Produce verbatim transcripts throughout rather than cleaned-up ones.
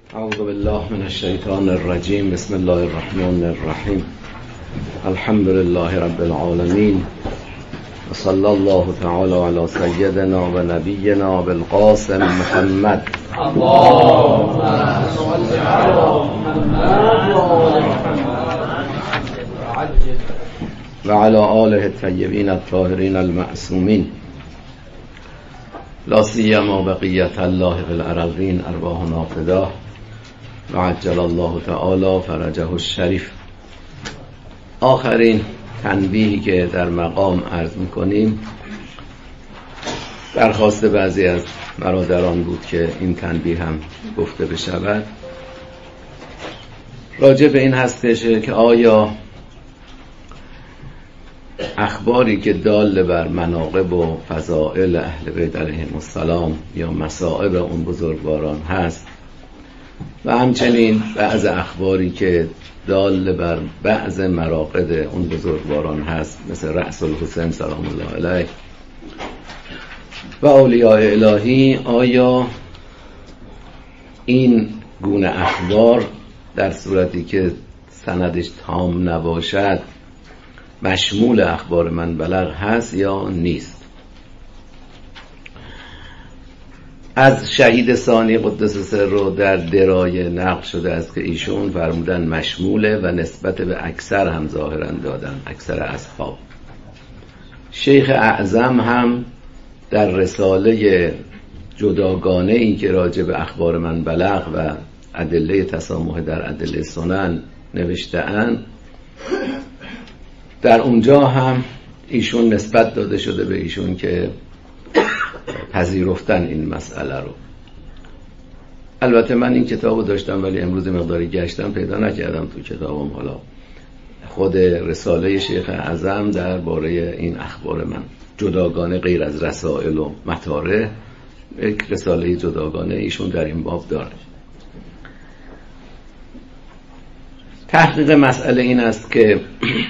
اعوذ بالله من الشیطان الرجیم. بسم الله الرحمن الرحیم. الحمد لله رب العالمین و صلی الله تعالی علی سیدنا و نبینا بالقاسم محمد اللهم صل علی محمد و علی آله الطیبین الطاهرین المعصومین لا سیما بقیت الله فی الارضین ارواحنا فداه و عجل الله تعالی فرجه الشریف. آخرین تنبیهی که در مقام عرض میکنیم درخواست بعضی از برادران بود که این تنبیه هم گفته بشود. راجع به این هستش که آیا اخباری که دال بر مناقب و فضائل اهل بیت علیهم السلام یا مصائب اون بزرگواران هست و همچنین بعض اخباری که دال بر بعض مراقد اون بزرگواران هست مثل رأس الحسین سلام الله علیه و اولیاء الهی، آیا این گونه اخبار در صورتی که سندش تام نباشد مشمول اخبار من بلغ هست یا نیست؟ از شهید ثانی قدس سره در درایه نقل شده است که ایشون فرمودن مشموله و نسبت به اکثر هم ظاهرا دادن، اکثر اصحاب. شیخ اعظم هم در رساله جداگانه این که راجع به اخبار من بلغ و ادله تسامح در ادله سنن نوشته‌اند، در اونجا هم ایشون نسبت داده شده به ایشون که پذیرفتن این مسئله رو. البته من این کتابو داشتم ولی امروز مقداری گشتم پیدا نکردم تو کتابم. حالا خود رساله شیخ اعظم درباره این اخبار من جداگانه غیر از رسائل و مطارح یک رساله جداگانه ایشون در این باب داره. تحقیق مسئله این است که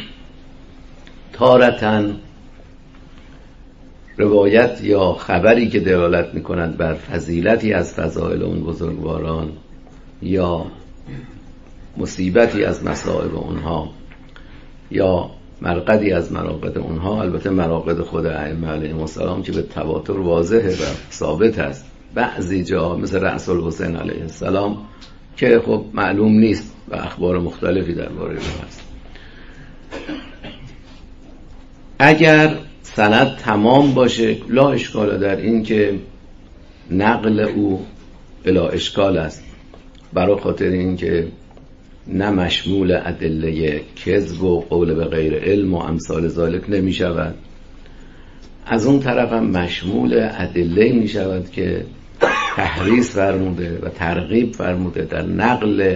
تارتاً روایت یا خبری که دلالت می‌کند بر فضیلتی از فضائل اون بزرگواران یا مصیبتی از مصائب اونها یا مرقدی از مراقد اونها، البته مراقد خود ائمه علیهم السلام که به تواتر واضحه و ثابت است، بعضی جا مثل رأس الحسین علیه السلام که خب معلوم نیست و اخبار مختلفی درباره اون هست. اگر سند تمام باشه لا اشکال در این که نقل او بلا اشکال است، برای خاطر این که نه مشمول ادله کذب و قول به غیر علم و امثال ذالک نمی شود، از اون طرف هم مشمول ادله می شود که تحریص فرموده و ترغیب فرموده در نقل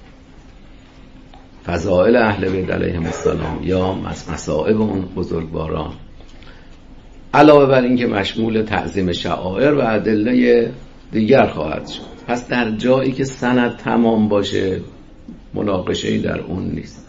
فضائل اهل بیت علیهم السلام یا مصائب اون بزرگواران، علاوه بر این که مشمول تعظیم شعائر و ادله دیگر خواهد شد. پس در جایی که سند تمام باشه مناقشه‌ای در اون نیست.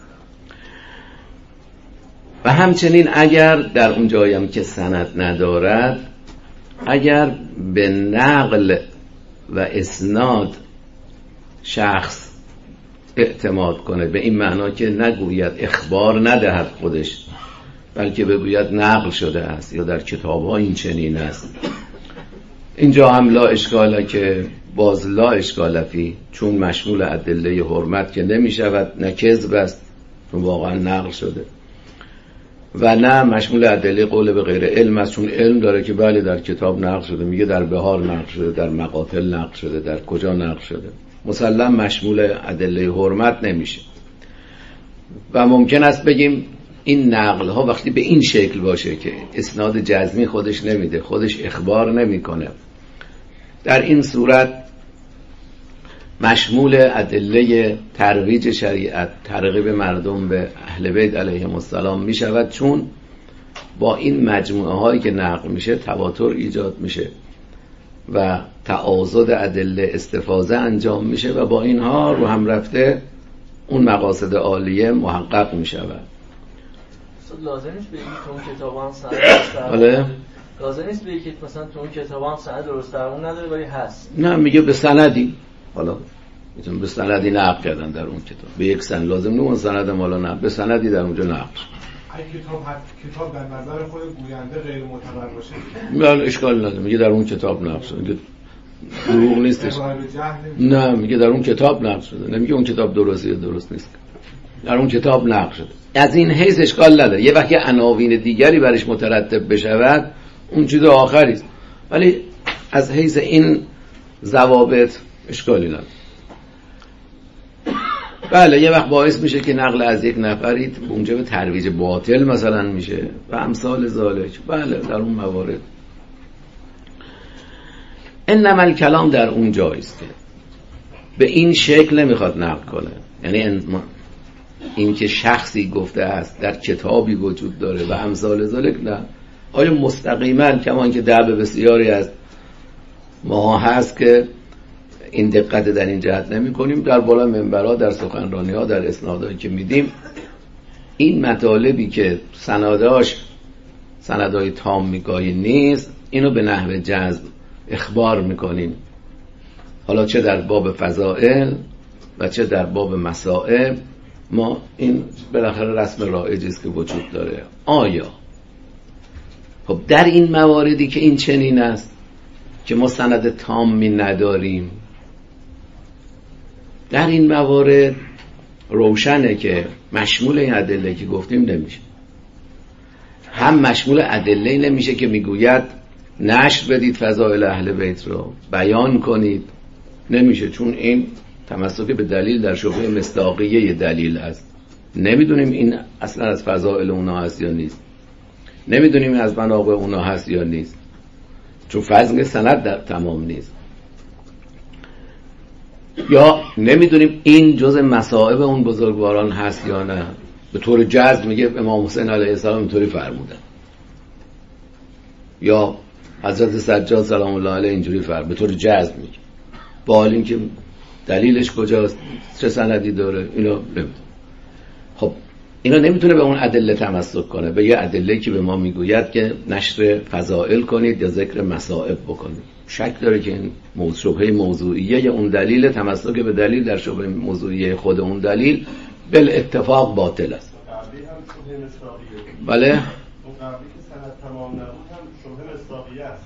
و همچنین اگر در اون جایی هم که سند ندارد، اگر به نقل و اسناد شخص اعتماد کنه، به این معنا که نگوید اخبار ندهد خودش بلکه بگوید نقل شده است یا در کتاب‌ها این چنین است، اینجا هم لا اشکاله که باز لا اشکاله فی، چون مشمول ادله حرمت که نمی شود، نه کذب است چون واقعا نقل شده و نه مشمول ادله قول به غیر علم است چون علم داره که بله در کتاب نقل شده، میگه در بهار نقل شده، در مقاتل نقل شده، در کجا نقل شده، مسلم مشمول ادله حرمت نمیشه. و ممکن است بگیم این نقل ها وقتی به این شکل باشه که اسناد جزمی خودش نمیده، خودش اخبار نمیکنه، در این صورت مشمول ادله ترویج شریعت، ترغیب مردم به اهل بیت علیهم السلام می شود، چون با این مجموعه هایی که نقل میشه تواتر ایجاد میشه و تعاضد ادله استفاضه انجام میشه و با اینها رو هم رفته اون مقاصد عالیه محقق میشود. لازم نیست بگید که اون کتابان سند درست لازم نیست بگید که مثلا تو اون کتابان سند درست درمون نداره ولی هست. نه، میگه به سندی. حالا میتونم به سندی نقل کردن در اون کتاب، به یک سند لازم نیست اون سند مالا نه، به سندی در اونجا نقل. اگه کتاب کتاب در نظر خود گوینده غیر معتبر باشه بله اشکال نداره، میگه در اون کتاب نقل شده، میگه دروغ نیستش. نه میگه در اون کتاب نقل شده، نمیگه اون کتاب درسته یا درست نیست، در اون کتاب نقل شده. از این حیث اشکال نداره. یه وقتی عناوین دیگری برش مترتب بشود اون چیز آخری است، ولی از حیث این ضوابط اشکالی نداره. بله یه وقت باعث میشه که نقل از یک نفری اونجا به ترویج باطل مثلا میشه و امثال ذالک. بله در اون موارد انما الکلام در اون جایست که به این شکل نمیخواد نقل کنه، یعنی این که شخصی گفته است در کتابی وجود داره و امثال ذالک، نه. آیا مستقیما کما اینکه دعوه بسیاری از ما هست که این دقت در این جهت نمی کنیم، در بالا منبرها، در سخنرانی ها، در اسنادهایی که میدیم این مطالبی که سنداش سندهای تام میگاهی نیست اینو به نحو جزم اخبار میکنیم، حالا چه در باب فضائل و چه در باب مسائل. ما این بالاخره رسم رایجی است که وجود داره. آیا خب در این مواردی که این چنین است که ما سند تامی نداریم، در این موارد روشنه که مشمول این ادله که گفتیم نمیشه. هم مشمول ادله نمیشه که میگوید نشر بدید فضائل اهل بیت رو، بیان کنید، نمیشه، چون این تمسک به دلیل در شبهه مصداقیه دلیل است. نمیدونیم این اصلا از فضائل اونا هست یا نیست، نمیدونیم از مناقب اونا هست یا نیست، چون فضل سند در تمام نیست، یا نمیدونیم این جز مصائب اون بزرگواران هست یا نه. به طور جزم میگه امام حسین علیه السلام اینطوری فرمودن، یا حضرت سجاد سلام الله علیه اینجوری فرمود، به طور جزم میگه، با حال اینکه دلیلش کجاست، چه سندی داره، اینا نمیدونه. خب اینا نمیتونه به اون ادله تمسک کنه، به یه ادله که به ما میگوید که نشر فضائل کنید یا ذکر مصائب بکنید. شک داره که این موضوع شبهه موضوعیه یا اون دلیل تمسک به دلیل در شبهه موضوعیه خود اون دلیل بل اتفاق باطل است. بله؟ اون قبلی که سند تمام نبود هم شبهه مصداقیه است.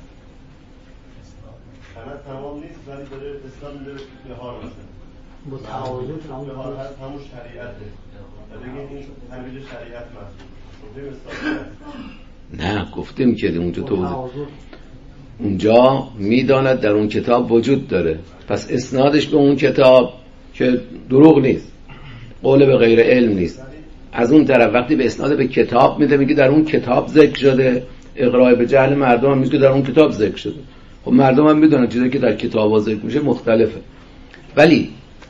سند تمام نیست ولی داره اسلام میده به بهار مثلا. با تعارض بهار هست همون شریعته. و بگیم این تنویج شریعت محسوب. شبهه مصداقیه است. نه گفتیم که اونجا توضیح اونجا میداند در اون کتاب وجود داره، پس اسنادش به اون کتاب که دروغ نیست، قول به غیر علم نیست. از اون طرف وقتی به اسناد به کتاب میده میگه در اون کتاب ذکر شده، اقرای به جهل مردم هم میگه که در اون کتاب ذکر شده. خب مردم هم میدونن چیزی که در کتاب ذکر میشه مختلفه، ولی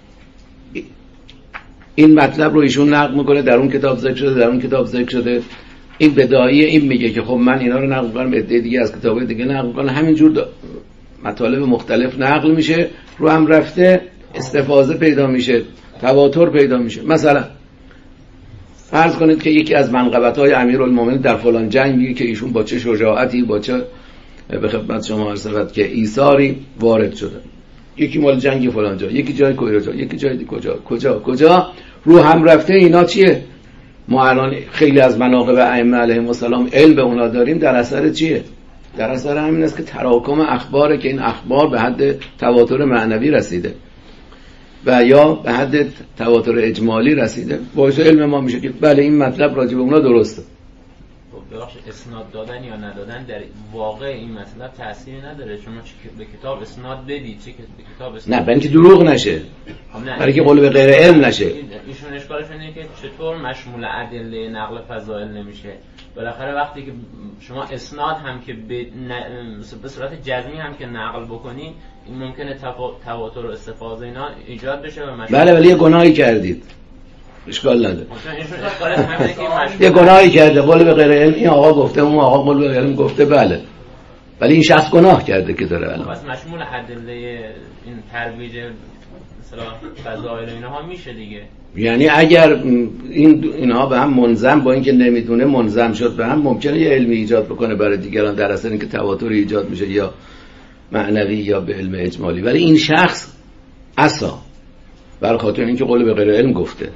این مطلب رو ایشون نقل میکنه در اون کتاب ذکر شده، در اون کتاب ذکر شده. این بداعی این میگه که خب من اینا رو نقل کنم، عده دیگه از کتابای دیگه نقل کنم، همینجور مطالب مختلف نقل میشه، رو هم رفته استفاضه پیدا میشه، تواتر پیدا میشه. مثلا فرض کنید که یکی از منقبت‌های امیرالمومنین در فلان جنگی که ایشون با چه شجاعتی، با چه به خدمت شما عرض شود که ایثاری وارد شده، یکی مال جنگی فلان جا، یکی جای کویرجا، یکی جای کجا کجا کجا رو هم رفته. اینا چیه؟ ما الان خیلی از مناقب ائمه علیهم السلام علم به اونا داریم، در اثر چیه؟ در اثر همین است که تراکم اخباره که این اخبار به حد تواتر معنوی رسیده و یا به حد تواتر اجمالی رسیده، باعث علم ما میشه که بله این مطلب راجع به اونا درسته. خب بخش اسناد دادن یا ندادن در واقع این مطلب تأثیری نداره. شما چه به کتاب اسناد بدید، چه به کتاب اسناد نه، برای اینکه دروغ نشه، برای اینکه قول به غیر علم نشه. ایشون اشکالش اینه که چطور مشمول ادله نقل فضائل نمیشه. بالاخره وقتی که شما اسناد هم که به, به صورت جزمی هم که نقل بکنی، این ممکنه تواتر و استفاضه اینا ایجاد بشه و مشمول. بله ولی یه گناهی کردید، اشکال نداره. یه گناهی کرده، قول به غیر علم، این آقا گفته، اون آقا قول به غیر علم گفته، بله، ولی این شخص گناه کرده که داره الان. پس مشمول ادله این ترویج مثلا فضائل اینها میشه دیگه. یعنی اگر این اینها به هم منظم، با اینکه نمیدونه منظم شد به هم، ممکنه یه علمی ایجاد بکنه برای دیگران در اثر اینکه تواتر ایجاد میشه یا معنوی یا به علم اجمالی، ولی این شخص اصلا برای خاطر اینکه قول به غیر علم گفته.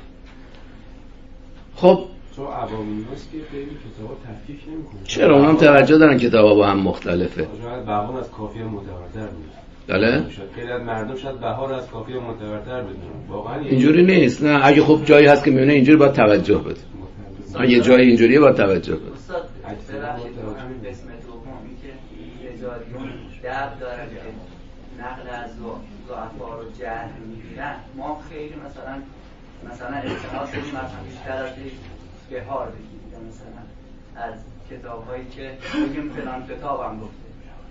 خب تو عوامی هست که خیلی کتابا تفکیک نمی‌کنه. چرا اونم توجه دارن کتابا با هم مختلفه. شاید بهار از کافیه متورتر بود. بله؟ خیلی از مردم شاید بهار از کافیه متورتر بدونن. واقعا اینجوری نیست. نه اگه خب جایی هست که میونه اینجوری باید توجه بده. اگه جایی اینجوریه باید توجه بده. استاد ببخشید همین قسمت دومی که یه جایی درد داره که نقل از ضعفا رو جهل میگیرن، ما خیلی مثلا مثلا اعتماد کنیم مثلا بیشتر از بهار بگیم یا مثلا از کتاب هایی که بگیم فلان کتاب هم گفته.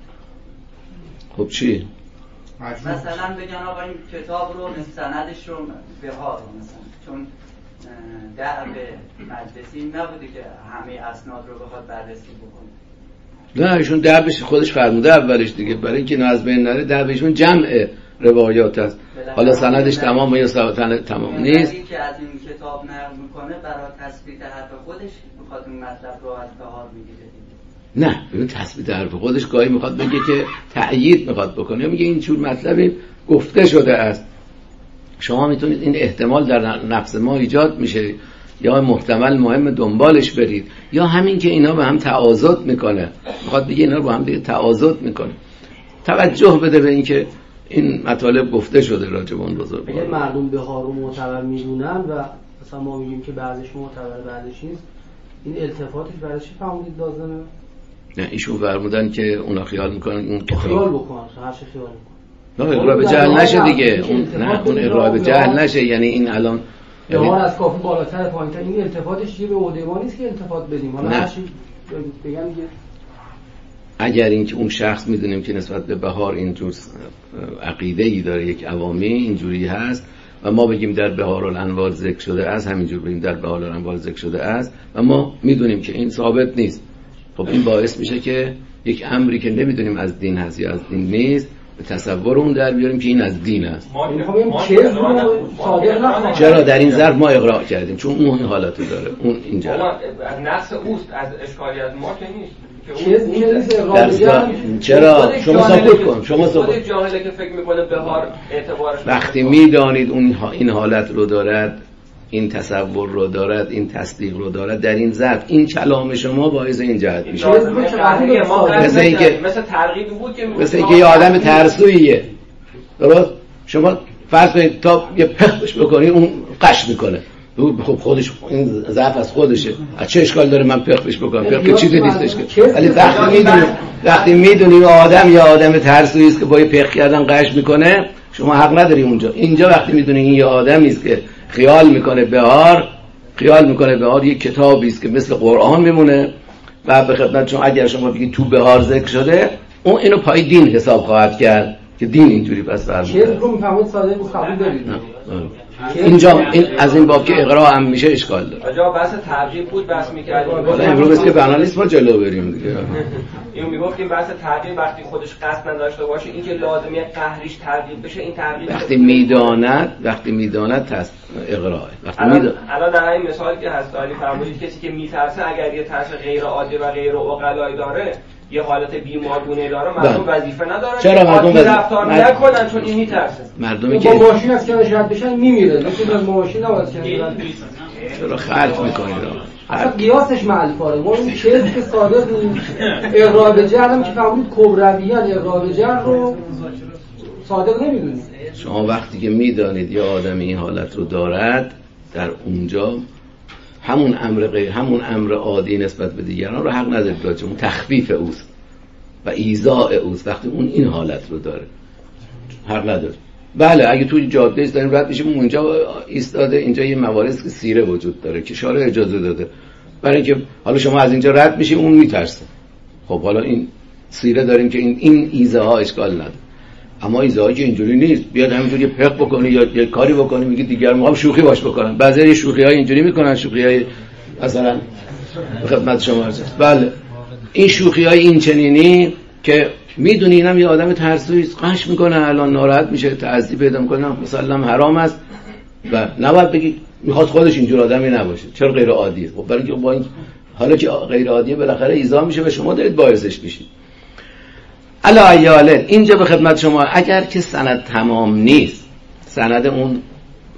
خب چی؟ مثلا بگن آقا این کتاب رو سندش رو بهار رو مثلا چون دعو مجلسی نبوده که همه اسناد رو بخواد بررسی بکنه. نه ایشون دعوش خودش فرموده اولش دیگه، برای اینکه اینو از بین نره دعوشون جمع روایات است. حالا سندش تمام یا سند تمام نیست. که از این کتاب نقل میکنه برای تثبیت حرف خودش میخواد این مطلب رو از بهار بگیره. نه ببین تثبیت حرف خودش گاهی میخواد بگه که تأیید میخواد بکنه، میگه این چور مطلبی گفته شده است. شما میتونید این احتمال در نفس ما ایجاد میشه یا محتمل مهم دنبالش برید، یا همین که اینا به هم تعاضد میکنه، میخواد بگه اینا با هم دیگه تعاضد میکنه. توجه بده به این که این مطالب گفته شده راجع به اون بزرگوار. اگه مردم بهار رو معتبر میدونن و مثلا ما میگیم که بعضیش معتبر بعضیش نیست، این التفاتش برای چی فهمید لازمه؟ نه ایشون فرمودن که اونا خیال میکنن اون خیال بکنن، هر چی خیال میکنن. نه اقرار به جهل نشه دیگه، اون نه اون اقرار به جهل نشه، یعنی این الان بهار از کافی بالاتر پایینتر، این التفاتش چیه؟ به عهده ما نیست که التفات بدیم. حالا هر چی بگن دیگه. اگر اینکه اون شخص میدونیم که نسبت به بهار اینجور عقیده‌ای داره، یک عوامی اینجوری هست و ما بگیم در بهار الانوار ذکر شده است، همینجور بگیم در بهار الانوار ذکر شده است و ما میدونیم که این ثابت نیست، خب این باعث میشه که یک امری که نمیدونیم از دین هست یا از دین نیست به تصور اون در بیاریم که این از دین است. چرا در این ظرف ما اقرار کردیم؟ چون اون حالتو داره، اون اینجا از نقص اوست، از اشکالیت ما که نیست. چرا شما سکوت کن، شما سکوت. جاهله که فکر میکنه بهار اعتبارش وقتی میدانید اون این حالت رو دارد، این تصور رو دارد، این تصدیق رو دارد، در این ظرف این کلام شما باعث این جهت میشه. مثل اینکه مثل ترغیبی بود که مثل اینکه یه آدم ترسویه، درست؟ شما فرض کنید تا یه پخش بکنی اون قش میکنه، خب خودش این ضعف از خودشه، از چه اشکال داره من پخش بکنم؟ پخش چیزی نیستش که، ولی وقتی میدونی وقتی میدونی آدم یا آدم ترسویی است که با پخش کردن قش میکنه، شما حق نداری اونجا. اینجا وقتی میدونی این یه آدمی است که خیال میکنه بهار خیال میکنه بهار یک کتابی است که مثل قرآن میمونه و به خدمت چون اگر شما بگید تو بهار ذکر شده، اون اینو پای دین حساب خواهد کرد که دین اینجوری پس فرموده. چه رو میفهمید ساده بود قبول دارید. اینجا این از این باب که اقرا هم میشه اشکال داره. آجا بحث ترغیب بود بحث می‌کردیم. حالا امروز که بنا نیست ما جلو بریم دیگه. اینو میگفتیم بحث ترغیب وقتی خودش قصد نداشته باشه، این که لازمیه قهریش ترغیب بشه، این ترغیب وقتی میداند وقتی میداند تست اقرا. وقتی میداند الان در این مثالی که هست علی فرمودید کسی که میترسه اگر یه ترس غیر عادی و غیر عقلایی داره، یه حالت بیمارگونه داره، مردم وظیفه ندارن چرا مردم رفتار مرد... نکنن چون این میترسه. مردمی که با ماشین از کنارش رد بشن میمیره، مثل از ماشین نباید کنار. چرا خرج میکنید؟ اصلا قیاسش معلفاره. ما این چیزی که صادق اقرار به جهل هم که فهمید کبرویان اقرار به جهل رو صادق نمیدونید. شما وقتی که میدانید یه آدم این حالت رو دارد، در اونجا همون امر غیر همون امر عادی نسبت به دیگران رو حق ندارید راجع اون تخفیف اوست و ایذاء اوست. وقتی اون این حالت رو داره حق نداره. بله اگه توی جاده است داریم رد میشیم اونجا ایستاده، اینجا یه مواردی که سیره وجود داره که شارع اجازه داده، برای اینکه حالا شما از اینجا رد میشیم اون میترسه، خب حالا این سیره داریم که این این ایذاء ها اشکال نداره. اما ایذاء که اینجوری نیست، بیاد همینجوری پق بکنی یا یه کاری بکنی میگه دیگر ما هم شوخی باش بکنن. بعضی شوخی‌های اینجوری میکنن، شوخی‌های مثلا خدمت شما عرض. بله این شوخی‌های این چنینی که میدونی اینم یه آدم ترسویی است، قش میکنه، الان ناراحت میشه، تعذیب پیدا میکنه، مثلا حرام است و نباید بگی میخواد خودش اینجور آدمی نباشه، چرا غیر عادیه. خب برای اینکه با این حالا که غیر عادیه بالاخره ایذا میشه و شما دارید باعثش میشید. الا ایاله اینجا به خدمت شما اگر که سند تمام نیست، سند اون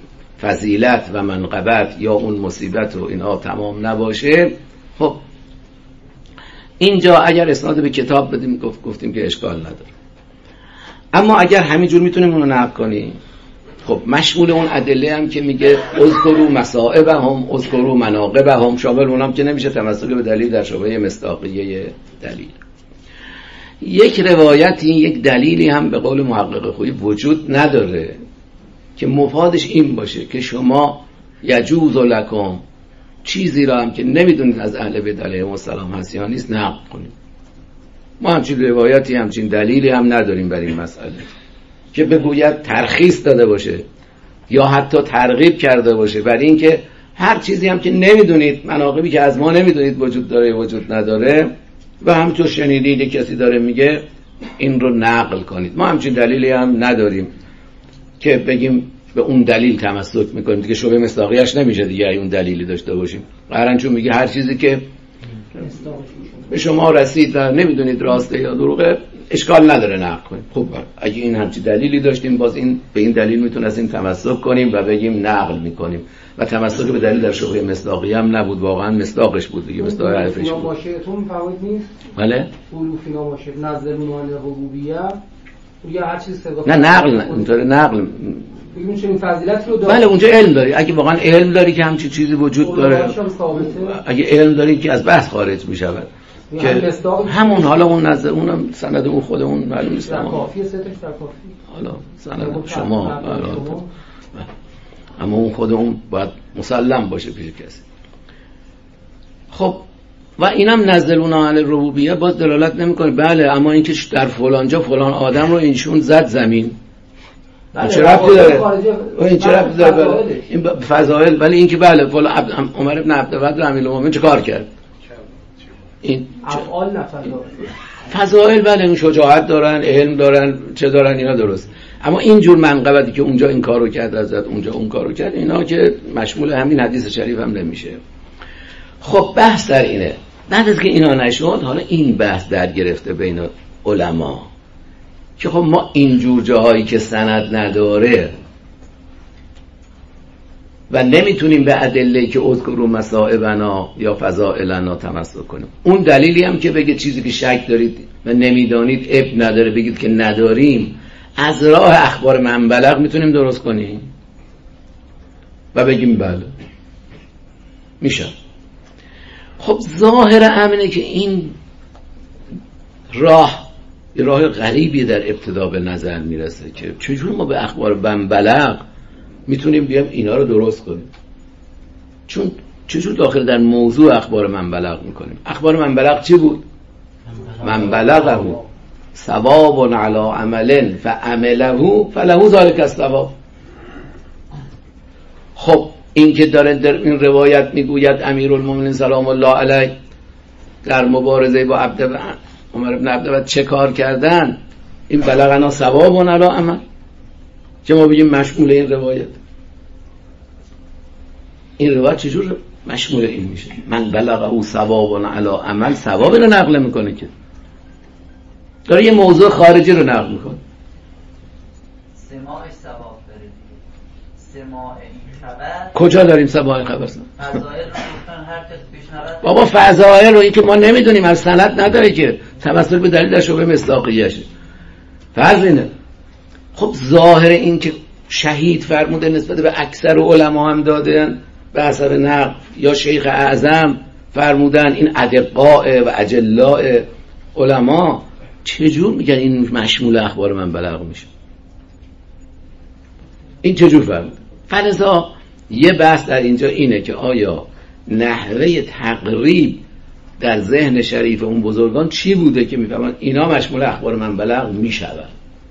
فضیلت و منقبت یا اون مصیبت و اینها تمام نباشه، خب اینجا اگر اسناد به کتاب بدیم گفت گفتیم که اشکال نداره. اما اگر همینجور میتونیم اونو نقل کنیم، خب مشمول اون ادله هم که میگه اذکروا مصائبهم اذکروا مناقبهم، شامل اونم که نمیشه تمسک به دلیل در شبهه مصداقیه دلیل. یک روایتی، یک دلیلی هم به قول محقق خویی وجود نداره که مفادش این باشه که شما یجوز لکم چیزی را هم که نمیدونید از اهل بیت علیهم السلام هست یا نیست نقل کنید. ما همچین روایتی، همچین دلیلی هم نداریم بر این مسئله که بگوید ترخیص داده باشه یا حتی ترغیب کرده باشه بر این که هر چیزی هم که نمیدونید، مناقبی که از ما نمیدونید وجود داره وجود نداره و همونطور شنیدید کسی داره میگه این رو نقل کنید. ما همچین دلیلی هم نداریم که بگیم به اون دلیل تمسک میکنیم، دیگه شبهه مصداقیش نمیشه دیگه اون دلیلی داشته باشیم. قرن چون میگه هر چیزی که به شما رسید و نمیدونید راسته یا دروغه اشکال نداره نقل کنیم. خب اگه این همچین دلیلی داشتیم باز این به این دلیل میتونستیم تمسک کنیم و بگیم نقل میکنیم و تمسک به دلیل در شبهه مصداقی هم نبود، واقعا مصداقش بود دیگه، مصداق حرفش بود. ماشیتون فواید نیست؟ بله؟ فروفینا ماشیت نظر نوان ربوبیه یا هر چیز صدا نه نقل نه اینطور نقل بگیم چه این فضیلت رو داره. بله اونجا علم داری، اگه واقعا علم داری که همچین چیزی وجود داره، اگه علم داری که از بحث خارج میشود که همون حالا اون نظر اونم سند اون خودمون معلوم نیست در کافیه ستش در کافی حالا سند شما اما اون خودمون باید مسلم باشه پیش کسی. خب و اینم نزلون علی الربوبیه باز دلالت نمیکنه. بله اما اینکه در فلان جا فلان آدم رو اینشون زد زمین، بله چه ربطی داره؟ این چه ربطی داره؟ این فضائل. ولی اینکه بله فلان عمر ابن عبدالود رو امیرالمومنین چه کار کرد؟ این افعال نفذ فضائل. بله این شجاعت دارن، علم دارن، چه دارن، اینا درست. اما اینجور منقبتی که اونجا این کارو کرد حضرت اونجا اون کارو کرد، اینا که مشمول همین حدیث شریف هم نمیشه. خب بحث در اینه، بعد از که اینا نشد حالا این بحث در گرفته بین علما که خب ما اینجور جاهایی که سند نداره و نمیتونیم به ادله که اذکروا مصائبنا یا فضائلنا تمسک کنیم، اون دلیلی هم که بگه چیزی که شک دارید و نمیدانید اب نداره بگید که نداریم، از راه اخبار من بلغ میتونیم درست کنیم و بگیم بله میشه. خب ظاهر امنه که این راه راه غریبی در ابتدا به نظر میرسه که چجور ما به اخبار من بلغ میتونیم بیام اینا رو درست کنیم، چون چجور داخل در موضوع اخبار من بلغ میکنیم. اخبار من بلغ چی بود؟ من بلغه ثواب علی عمل فعمله فله ذلک الثواب. خب این که داره در این روایت میگوید امیرالمومنین سلام الله علیه در مبارزه با عبد عمر ابن عبدالود چه کار کردن، این بلغنا ثواب علی عمل که ما بگیم مشمول این روایت. این روایت چجور مشمول این میشه؟ من بلغه ثواب علی عمل، ثواب رو نقل میکنه که داره یه موضوع خارجی رو نقل میکنه. سماع ثواب داره، سماع این خبر کجا داریم سماع خبر؟ فضائل رو گفتن هر کس بشنود. بابا فضائل رو این که ما نمیدونیم، از سند نداره که تمثل به دلیل در شبهه مصداقیشه. فرض اینه. خب ظاهر این که شهید فرموده نسبت به اکثر علما هم دادن به حسب نقل، یا شیخ اعظم فرمودن این ادقاء و اجلاء علما، چجور میگن این مشمول اخبار من بلغ میشه؟ این چجور فرمود؟ فلذا یه بحث در اینجا اینه که آیا نحوه تقریب در ذهن شریف اون بزرگان چی بوده که میفهمن اینا مشمول اخبار من بلغ میشود.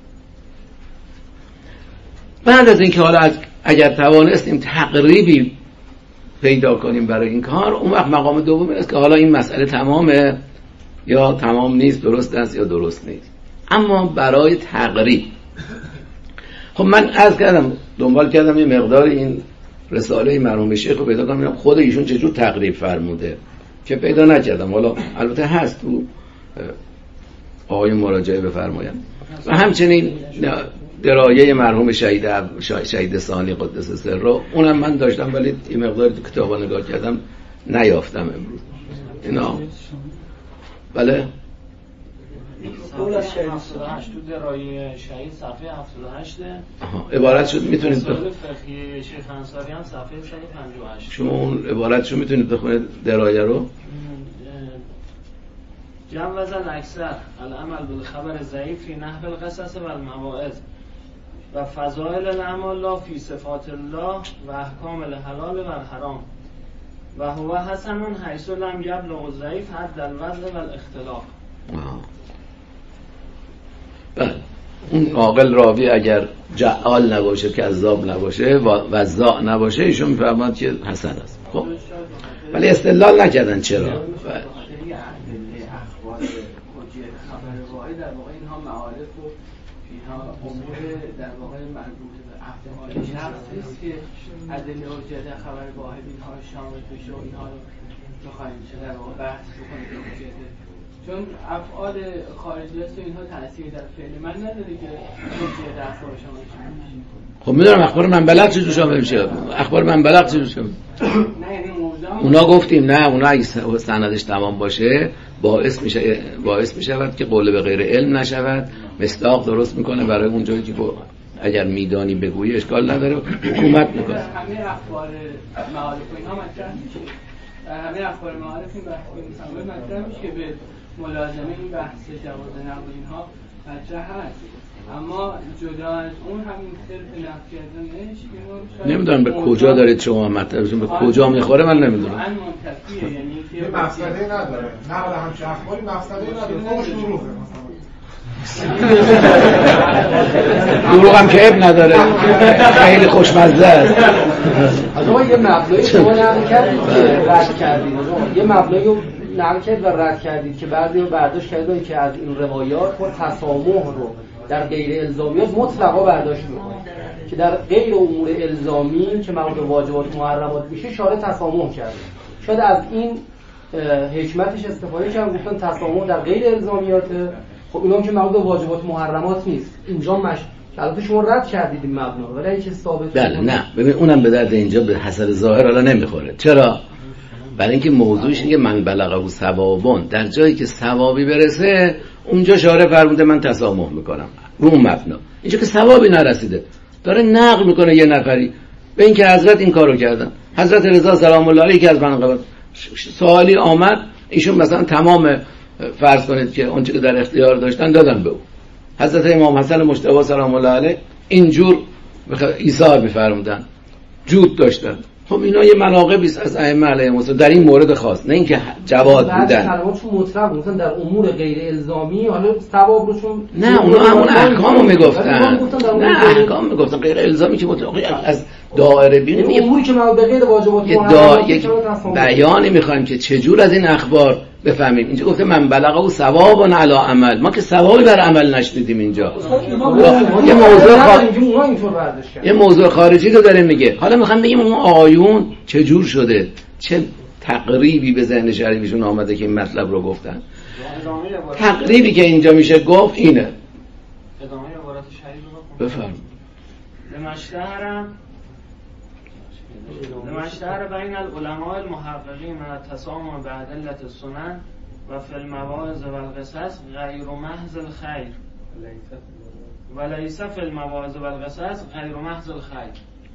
بعد از اینکه حالا از اگر توانستیم تقریبی پیدا کنیم برای این کار، اون وقت مقام دوم است که حالا این مسئله تمامه یا تمام نیست، درست است یا درست نیست. اما برای تقریب، خب من عرض کردم دنبال کردم یه مقدار این رساله مرحوم شیخ رو پیدا کنم خود ایشون چجور تقریب فرموده که پیدا نکردم. حالا البته هست تو آقای مراجعه بفرمایند. و همچنین درایه مرحوم شهید شهید ثانی قدس سره، اونم من داشتم ولی یه مقدار تو کتابا نگاه کردم نیافتم امروز اینا. بله قول از شهید هفتاد و هشت تو درایه شهید صفحه هفتاد و هشت عبارت شد، میتونید مسائل فقهی شیخ انصاری هم صفحه صد و پنجاه و هشت. شما اون عبارتشو میتونید بخونید درایه رو؟ جوز الاکثر العمل بالخبر ضعیف فی نحو القصص و المواعظ و فضائل الاعمال لا فی صفات الله و احکام الحلال و الحرام و هو حسن حیث لم یبلغ ضعیف حد الوضع و الاختلاف. بله اون عاقل راوی اگر جعال نباشه، کذاب نباشه، وضاع نباشه، ایشون میفرماد که حسن است. خب ولی استدلال نکردن چرا؟ بله. خبر واحد در واقع اینها معارف و اینها امور در واقع مربوط به احکام شخص نیست که ادله حجت خبر واحد اینها شامل بشه و اینها رو بخوایم چه در واقع بحث بکنیم حجت، چون افعال خارجی است و اینها تاثیر در فعل من نداره که حجت افعال شامل بشه. خب میدونم اخبار من بلغ چجور شامل میشه، اخبار من بلغ چجور شامل نه یعنی اونا گفتیم نه، اونا اگه سندش تمام باشه باعث میشه باعث میشود که قول به غیر علم نشود، مصداق درست میکنه برای اون جایی که اگر میدانی بگویی اشکال نداره، حکومت میکنه. همه اخبار معارف اینا مطرح میشه، همه اخبار معارف این بحث مثلا مطرح میشه که به ملازمه این بحث جواز نقل اینها مطرح هست، اما جدا از اون همین صرف نفی کردنش نمیدونم به کجا دارید شما مطلبتون به کجا میخوره، من نمیدونم. من منتفیه یعنی که مقصدی نداره، نقل همچه اخباری مقصدی نداره، خوش دروغه مثلا دروغ هم که اب نداره، خیلی خوشمزه است. آقا یه مبلغی شما نقل کردید که رد کردید، یه مبلغی رو نقل کرد و رد کردید که بعضی رو برداشت کردید که از این روایات و تسامح رو در غیر الزامیات مطلقا برداشت می‌کنه که در غیر امور الزامی که مربوط به واجبات محرمات میشه شارع تسامح کرده. شاید از این حکمتش استفاده کردن، گفتن تسامح در غیر الزامیاته، خب اینا که مربوط به واجبات محرمات نیست. اینجا مش البته شما رد کردید این مبنا، ولی اینکه ثابت بله نه ببین اونم به درد اینجا به حسب ظاهر حالا نمیخوره. چرا؟ برای اینکه موضوعش اینه که من بلغه ثوابون، در جایی که ثوابی برسه اونجا شارع فرموده من تسامح میکنم رو اون مبنا. اینجا که ثوابی نرسیده داره نقل میکنه یه نفری به اینکه حضرت این کارو کردن، حضرت رضا سلام الله علیه که از منقبت سوالی آمد، ایشون مثلا تمام فرض کنید که اون چیزی که در اختیار داشتن دادن به او. حضرت امام حسن مجتبی سلام الله علیه اینجور ایثار می‌فرمودن، جود داشتن. خب اینا یه مناقبی است از ائمه علیهم السلام در این مورد خاص، نه اینکه جواد بودن. بعضی کلمات چون مطلق مثلا در امور غیر الزامی، حالا ثواب رو چون نه اونا همون احکامو میگفتن، نه احکام میگفتن غیر الزامی که مطلق از دایره بین اموری که ما به غیر واجبات محرمات یک بیانی میخوایم که چجور از این اخبار بفهمیم. اینجا گفته من بلغه و ثواب علی عمل، ما که ثوابی بر عمل نشنیدیم. اینجا یه موضوع خارجی یه موضوع خارجی رو داره میگه. حالا میخوام بگیم اون آیون چجور شده، چه تقریبی به ذهن شریفشون آمده که این مطلب رو گفتن. تقریبی که اینجا میشه گفت اینه. ادامه عبارت شریف رو بفرم. لمشتهرم لمشتهر بین العلماء المحققین من التسامح بأدلة السنن و فی المواعظ و القصص غیر محض الخیر و لیس فی المواعظ و القصص غیر محض الخیر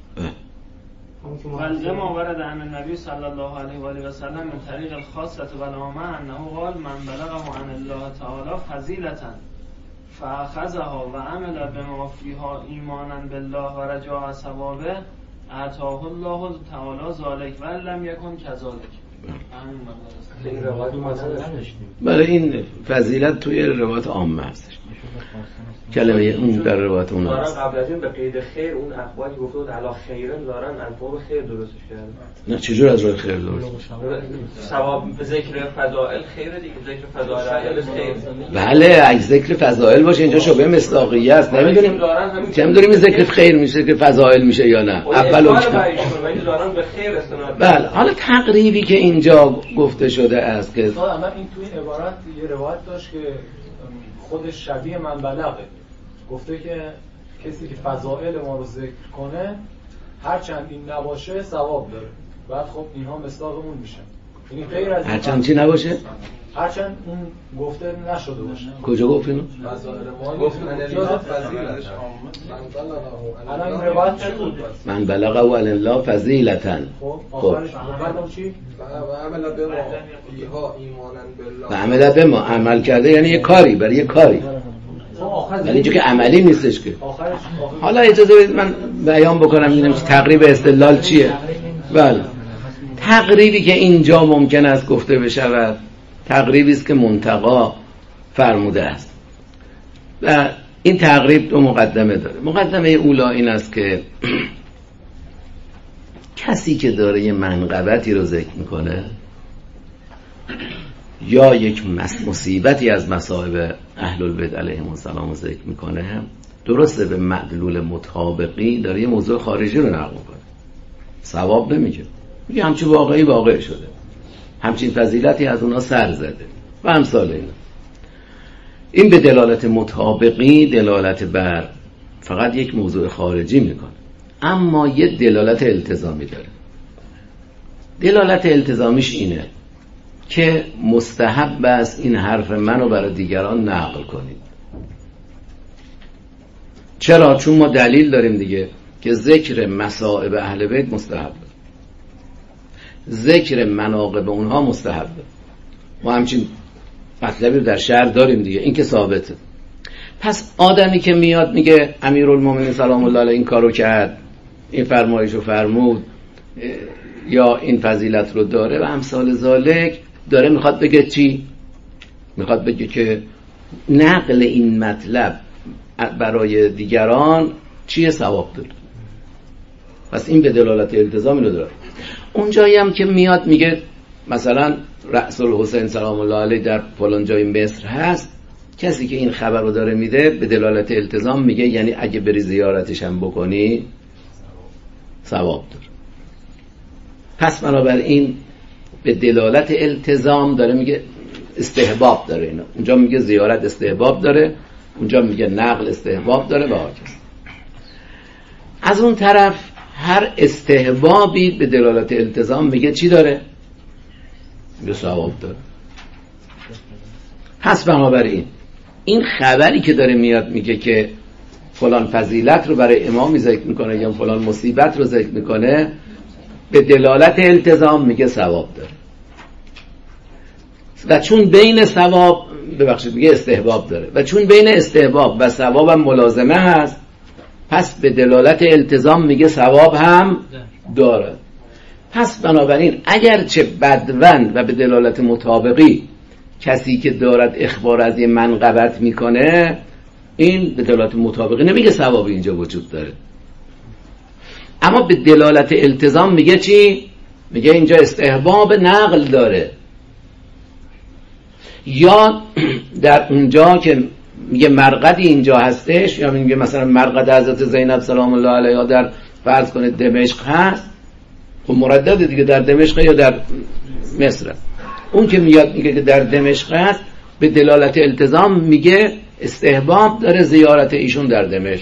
ولما ورد عن النبی صلی الله علیه و آله و سلم من طریق الخاصة و العامة انه قال من بلغه عن الله تعالی فضیلة فاخذها و عمل بما فیها ایمانا بالله و رجاء ثوابه اعطاه الله تعالی ذلک و لم یکن کذالک. این روایت ما نداشتیم. برای این فضیلت توی روایت عامه هستش، کلمه اون در روایت اون هست. قبل از این به قید خیر اون اخباری گفته بود علی خیرن دارن انفاق خیر درستش کردن. نه چجور از راه خیر درست؟ ثواب به ذکر فضائل خیره دیگه، ذکر فضائل خیر. بله اگه ذکر فضائل باشه اینجا شبه مصداقیه است، نمیدونیم چه میدونیم ذکر خیر میشه که فضائل میشه یا نه. اول اون دارن به خیر استناد. بله حالا تقریبی که اینجا گفته شده است که اما این توی عبارت یه روایت داشت که خودش شبیه من بلغه، گفته که کسی که فضائل ما رو ذکر کنه هرچند این نباشه ثواب داره. بعد خب اینها مصداقمون میشن. یعنی غیر از هرچند چی نباشه؟ هرچند اون گفته نشده باشه. کجا گفت اینو؟ فضائل ما گفتن اجازه فضیلت. الان این روایت چی بود؟ من بلغ و الله فضیلتاً. خب آخرش بعدم چی؟ و عمل به ما فیها ایمانا بالله. و عمل به ما عمل کرده یعنی یه کاری برای یه کاری. ولی اینجا که عملی نیستش که. حالا اجازه بدید من بیان بکنم ببینم که تقریب استدلال چیه. بله. تقریبی که اینجا ممکن است گفته بشود تقریبی است که منتقا فرموده است و این تقریب دو مقدمه داره. مقدمه اولا این است که کسی که داره یه منقبتی رو ذکر میکنه یا یک مصیبتی از مصائب اهل البیت علیهم السلام رو ذکر میکنه، درسته به معلول مطابقی داره یه موضوع خارجی رو نقل میکنه، ثواب نمیگه، میگه همچین واقعی واقع شده، همچین فضیلتی از اونا سر زده و امثال اینا. این به دلالت مطابقی دلالت بر فقط یک موضوع خارجی میکنه، اما یه دلالت التزامی داره. دلالت التزامیش اینه که مستحب است این حرف منو برای دیگران نقل کنید. چرا؟ چون ما دلیل داریم دیگه که ذکر مصائب اهل بیت مستحب، ذکر مناقب اونها مستحب. ما همچین مطلبی در شرع داریم دیگه، این که ثابته. پس آدمی که میاد میگه امیرالمومنین سلام الله علیه این کارو کرد، این فرمایشو فرمود، یا این فضیلت رو داره و امثال ذالک، داره میخواد بگه چی؟ میخواد بگه که نقل این مطلب برای دیگران چیه؟ ثواب داره. پس این به دلالت التزام اینو داره. اونجایی هم که میاد میگه مثلا رأس الحسین سلام الله علیه در فلان جای مصر هست، کسی که این خبر رو داره میده به دلالت التزام میگه یعنی اگه بری زیارتش هم بکنی ثواب داره. پس بنابراین به دلالت التزام داره میگه استحباب داره. اینا اونجا میگه زیارت استحباب داره، اونجا میگه نقل استحباب داره و هاکذا. از اون طرف هر استحبابی به دلالت التزام میگه چی داره؟ میگه ثواب داره. پس بنابراین این خبری که داره میاد میگه که فلان فضیلت رو برای امامی ذکر میکنه یا فلان مصیبت رو ذکر میکنه، به دلالت التزام میگه ثواب داره. و چون بین ثواب ببخشید میگه استحباب داره و چون بین استحباب و ثواب هم ملازمه هست، پس به دلالت التزام میگه ثواب هم داره. پس بنابراین اگرچه بدون و به دلالت مطابقی کسی که دارد اخبار از یه منقبت میکنه، این به دلالت مطابقی نمیگه ثوابی اینجا وجود داره، اما به دلالت التزام میگه چی؟ میگه اینجا استحباب نقل داره. یا در اونجا که میگه مرقدی اینجا هستش، یا میگه مثلا مرقد حضرت زینب سلام الله علیها در فرض کنه دمشق هست، خب مردد دیگه در دمشق یا در مصر. اون که میاد میگه که در دمشق هست، به دلالت التزام میگه استحباب داره زیارت ایشون در دمشق.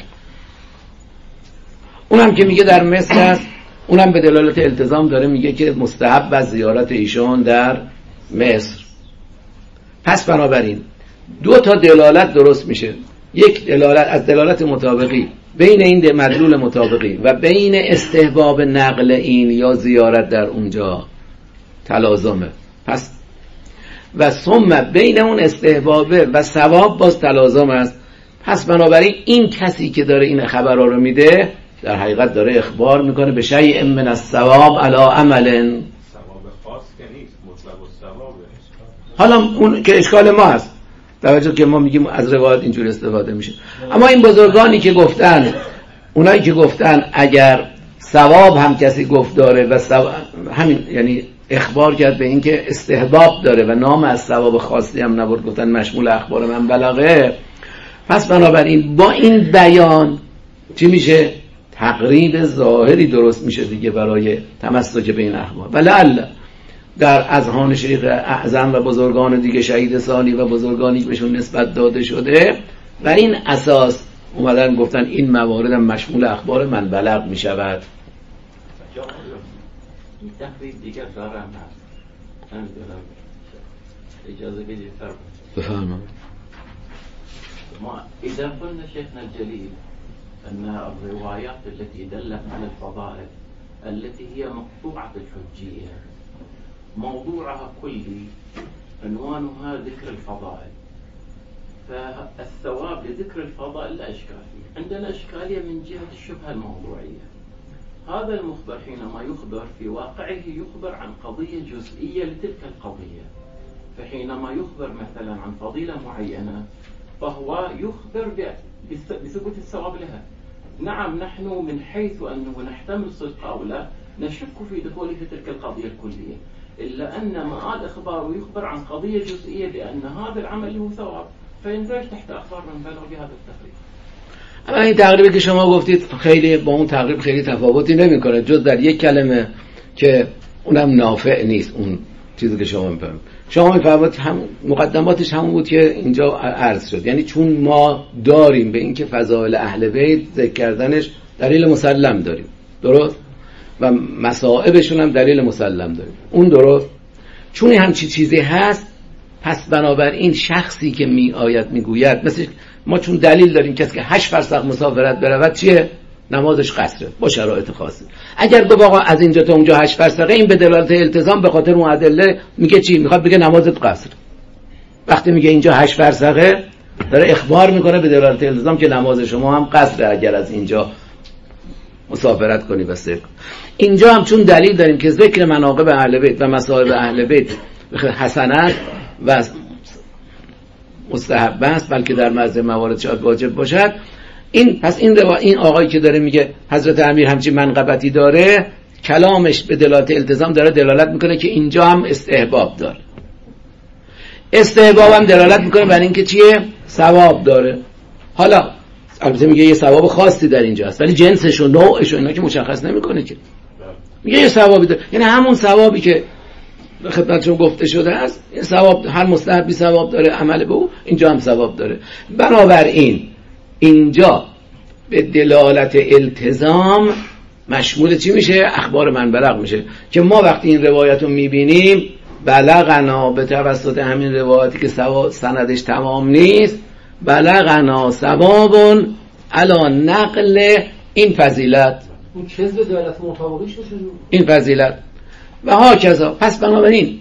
اونم که میگه در مصر هست، اونم به دلالت التزام داره میگه که مستحب از زیارت ایشون در مصر. پس بنابراین دو تا دلالت درست میشه، یک دلالت از دلالت مطابقی بین این مدلول مطابقی و بین استحباب نقل این یا زیارت در اونجا تلازمه. پس و ثم بین اون استحبابه و ثواب باز تلازم است. پس بنابراین این کسی که داره این خبرها رو میده در حقیقت داره اخبار میکنه به شیء من الثواب علی عمل. ثواب خاص که نیست، مطلق الثوابه. حالا اون که اشکال ما هست، توجه که ما میگیم از روایت اینجور استفاده میشه. اما این بزرگانی که گفتن، اونایی که گفتن اگر ثواب هم کسی گفت داره و ثواب همین، یعنی اخبار کرد به این که استحباب داره و نام از ثواب خاصی هم نبرد، گفتن مشمول اخبار من بلغه. پس بنابراین با این بیان چی میشه؟ تقریب ظاهری درست میشه دیگه برای تمسک به این اخبار. ولعل در اذهان شیخ اعظم و بزرگان دیگه شهید ثانی و بزرگانی که بهشون نسبت داده شده، بر این اساس اومدن گفتن این موارد هم مشمول اخبار من بلغ می شود. این تقریب دیگر دارم اجازه بدید بفرمایید. ما إذا قلنا شيخنا الجليل أن الروايات التي دلت على الفضائل التي هي مقطوعة الحجية موضوعها كلي عنوانها ذكر الفضائل، فالثواب لذكر الفضائل لا إشكال فيه. عندنا إشكالية من جهة الشبهة الموضوعية. هذا المخبر حينما يخبر في واقعه يخبر عن قضية جزئية لتلك القضية، فحينما يخبر مثلا عن فضيلة معينة فهو يخبر بثبوت الثواب لها. نعم نحن من حيث أنه نحتمل صدق أو لا نشك في دخوله في تلك القضية الكلية، إلا أن مآل إخباره يخبر عن قضية جزئية بأن هذا العمل له ثواب فيندرج تحت أخبار من بلغ بهذا التقريب. اما این تقریبی که شما گفتید خیلی با اون تقریب خیلی تفاوتی نمیکنه جز در یک کلمه که اونم نافع نیست. اون چیزی که شما میفهمید شما میفهمید هم مقدماتش همون بود که اینجا عرض شد، یعنی چون ما داریم به این که فضائل اهل بیت ذکر کردنش دلیل مسلم داریم، درست، و مصائبشون هم دلیل مسلم داریم، اون درست. چون همچی چیزی هست پس بنابراین شخصی که می آید میگوید مثل ما چون دلیل داریم کسی که هشت فرسخ مسافرت برود چیه؟ نمازش قصره با شرایط خاصی. اگر گفت آقا از اینجا تا اونجا هشت فرسخه، این به دلالت التزام به خاطر اون ادله میگه چی؟ میخواد بگه نمازت قصر. وقتی میگه اینجا هشت فرسخه داره اخبار میکنه به دلالت التزام که نماز شما هم قصره اگر از اینجا مسافرت کنی و سیر کنی. اینجا هم چون دلیل داریم که ذکر مناقب اهل بیت و مصائب اهل بیت حسنات و مستحب است بلکه در مزد موارد شاید واجب باشد، این پس این روا... این آقایی که داره میگه حضرت امیر همچین منقبتی داره، کلامش به دلالت التزام داره دلالت میکنه که اینجا هم استحباب داره. استحباب هم دلالت میکنه بر اینکه چیه؟ ثواب داره. حالا البته میگه یه ثواب خاصی در اینجا هست ولی جنسش و نوعش و اینا که مشخص نمیکنه که. میگه یه ثوابی داره، یعنی همون ثوابی که خدمتشون گفته شده است، این ثواب، هر مستحبی ثواب داره عمل به او، اینجا هم ثواب داره. بنابراین اینجا به دلالت التزام مشمول چی میشه؟ اخبار من بلغ میشه که ما وقتی این روایت رو میبینیم بلغنا به توسط همین روایتی که سندش تمام نیست، بلغنا ثوابون علی نقل این فضیلت، اون چیز به دلالت مطابقیش میشه این فضیلت و ها کذا. پس بنابراین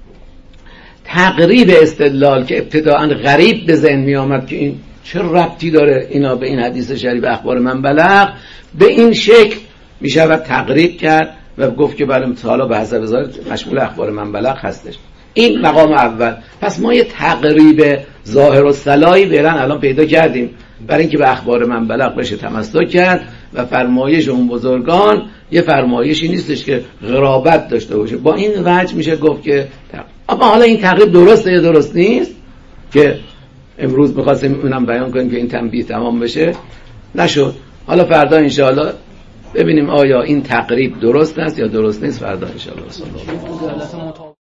تقریب استدلال که ابتداءً غریب به ذهن می آمد که این چه ربطی داره اینا به این حدیث شریف اخبار من بلغ، به این شکل می شود تقریب کرد و گفت که بله حالا به حسب ظاهر مشمول اخبار من بلغ هستش. این مقام اول. پس ما یه تقریب ظاهر و صلاحی فعلا الان پیدا کردیم برای اینکه به اخبار من بلغ بشه تمسک کرد و فرمایش اون بزرگان یه فرمایشی نیستش که غرابت داشته باشه. با این وجه میشه گفت که اما حالا این تقریب درسته یا درست نیست که امروز می‌خواستیم اونم بیان کنیم که این تنبیه تمام بشه، نشد. حالا فردا انشاءالله ببینیم آیا این تقریب درست است یا درست نیست. فردا انشاءالله.